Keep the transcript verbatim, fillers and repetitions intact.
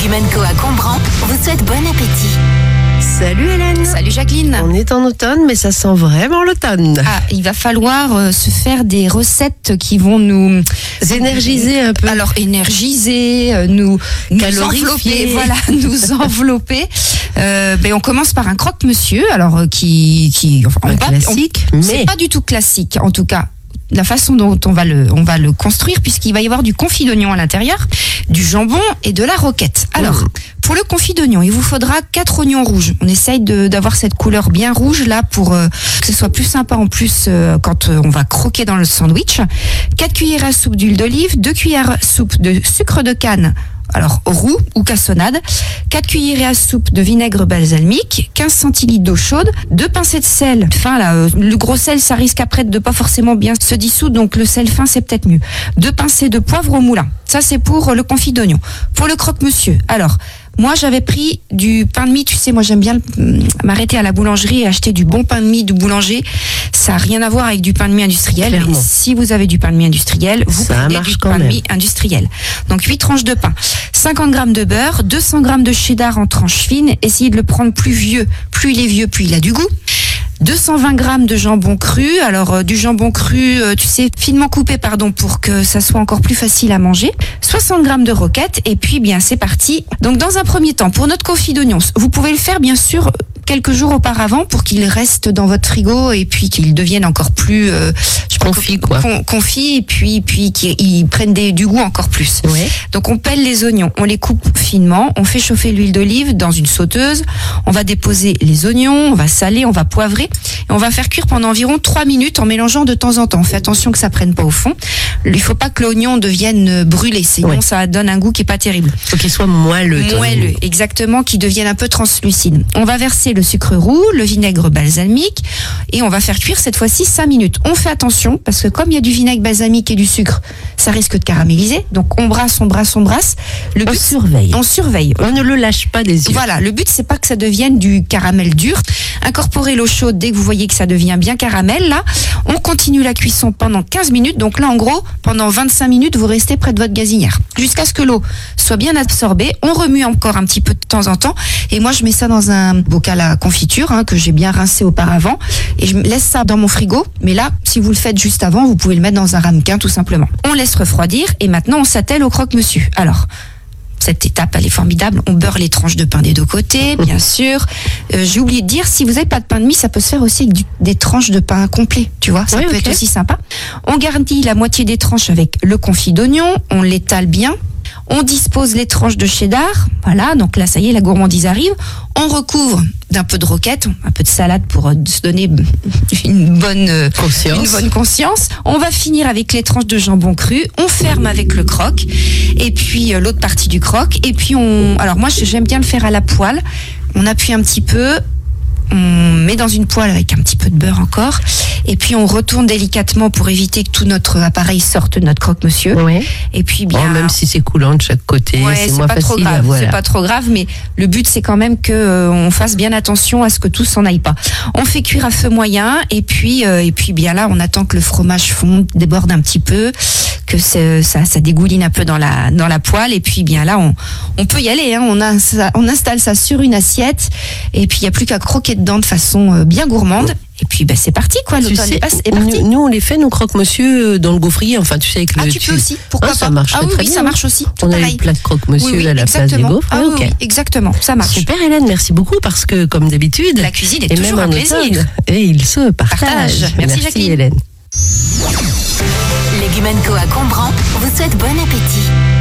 Légumenco à Combran vous souhaite bon appétit. Salut Hélène. Salut Jacqueline. On est en automne, mais ça sent vraiment l'automne. Ah, il va falloir euh, se faire des recettes qui vont nous énergiser un peu. Alors énergiser, euh, nous, nous envelopper, voilà, nous envelopper. Euh, ben on commence par un croque-monsieur, alors euh, qui, qui, enfin, un on va, classique, on, mais c'est pas du tout classique, en tout cas. La façon dont on va le, on va le construire, puisqu'il va y avoir du confit d'oignon à l'intérieur, du jambon et de la roquette. Alors, mmh. pour le confit d'oignon, il vous faudra quatre oignons rouges. On essaye de, d'avoir cette couleur bien rouge là pour euh, que ce soit plus sympa en plus euh, quand euh, on va croquer dans le sandwich. quatre cuillères à soupe d'huile d'olive, deux cuillères à soupe de sucre de canne. Alors, roux ou cassonade, quatre cuillères à soupe de vinaigre balsamique, quinze centilitres d'eau chaude, deux pincées de sel fin là, euh, le gros sel ça risque après de pas forcément bien se dissoudre, donc le sel fin c'est peut-être mieux. Deux pincées de poivre au moulin, ça c'est pour le confit d'oignon. Pour le croque-monsieur, alors moi j'avais pris du pain de mie, tu sais moi j'aime bien m'arrêter à la boulangerie et acheter du bon pain de mie du boulanger, ça n'a rien à voir avec du pain de mie industriel. Et si vous avez du pain de mie industriel, vous ça prenez du pain même. de mie industriel. Donc huit tranches de pain, cinquante grammes de beurre, deux cents grammes de cheddar en tranches fines, essayez de le prendre plus vieux, plus il est vieux plus il a du goût. deux cent vingt grammes de jambon cru, alors euh, du jambon cru, euh, tu sais, finement coupé, pardon, pour que ça soit encore plus facile à manger. soixante grammes de roquette, et puis bien c'est parti. Donc dans un premier temps, pour notre confit d'oignons, vous pouvez le faire bien sûr quelques jours auparavant pour qu'il reste dans votre frigo et puis qu'il devienne encore plus euh, confit quoi. Con, confit et puis puis qu'ils prennent des, du goût encore plus. Ouais. Donc on pèle les oignons, on les coupe finement, on fait chauffer l'huile d'olive dans une sauteuse, on va déposer les oignons, on va saler, on va poivrer et on va faire cuire pendant environ trois minutes en mélangeant de temps en temps. On fait attention que ça prenne pas au fond. Il faut pas que l'oignon devienne brûlé, sinon ouais. ça donne un goût qui est pas terrible. Faut qu'il soit moelleux. Moelleux, exactement, qui devienne un peu translucide. On va verser le sucre roux, le vinaigre balsamique et on va faire cuire cette fois-ci cinq minutes. On fait attention parce que comme il y a du vinaigre balsamique et du sucre, ça risque de caraméliser. Donc on brasse, on brasse, on brasse. Le but, on surveille. On surveille. On ne le lâche pas des yeux. Voilà, le but c'est pas que ça devienne du caramel dur. Incorporez l'eau chaude dès que vous voyez que ça devient bien caramel. Là, on continue la cuisson pendant quinze minutes. Donc là, en gros, pendant vingt-cinq minutes, vous restez près de votre gazinière jusqu'à ce que l'eau soit bien absorbée. On remue encore un petit peu de temps en temps. Et moi, je mets ça dans un bocal à confiture hein, que j'ai bien rincé auparavant. Et je laisse ça dans mon frigo. Mais là, si vous le faites juste avant, vous pouvez le mettre dans un ramequin tout simplement. On laisse refroidir et maintenant, on s'attelle au croque-monsieur. Alors, cette étape, elle est formidable. On beurre les tranches de pain des deux côtés, bien sûr. Euh, j'ai oublié de dire, si vous n'avez pas de pain de mie, ça peut se faire aussi avec du, des tranches de pain complet, tu vois. Ça oui, peut okay. être aussi sympa. On garnit la moitié des tranches avec le confit d'oignon. On l'étale bien. On dispose les tranches de cheddar. Voilà, donc là, ça y est, la gourmandise arrive. On recouvre d'un peu de roquette, un peu de salade pour euh, se donner une bonne, euh, conscience. une bonne conscience. On va finir avec les tranches de jambon cru. On ferme avec le croque. Et puis, euh, l'autre partie du croque. Et puis, on... Alors, moi, j'aime bien le faire à la poêle. On appuie un petit peu. On met dans une poêle avec un petit peu de beurre encore. Et puis, on retourne délicatement pour éviter que tout notre appareil sorte de notre croque-monsieur. Ouais. Et puis, bien. Oh, même si c'est coulant de chaque côté, ouais, c'est, c'est moins pas facile. Trop grave, voilà. C'est pas trop grave, mais le but, c'est quand même que euh, on fasse bien attention à ce que tout s'en aille pas. On fait cuire à feu moyen. Et puis, euh, et puis, bien là, on attend que le fromage fonde, déborde un petit peu, que ça, ça dégouline un peu dans la, dans la poêle. Et puis, bien là, on, on peut y aller. Hein. On, a, ça, on installe ça sur une assiette. Et puis, il n'y a plus qu'à croquer dedans de façon euh, bien gourmande. Et puis, ben, c'est parti, quoi. Tu sais, est parti. Nous, nous, on les fait, nos croque-monsieur, dans le gaufrier. Enfin, tu sais, avec le. Ah, tu peux aussi. Pourquoi ah, pas ça marche ah, très, oui, très oui, bien. ça marche aussi. On pareil. a les plats de croque-monsieur oui, oui, à la place des gaufres. Ah, oui, okay. oui, exactement. Ça marche. Super, Hélène. Merci beaucoup parce que, comme d'habitude. La cuisine est toujours un plaisir. Automne, et il se partage. partage. Merci, Merci Jacqueline. Hélène. Légumenco à Combran vous souhaite bon appétit.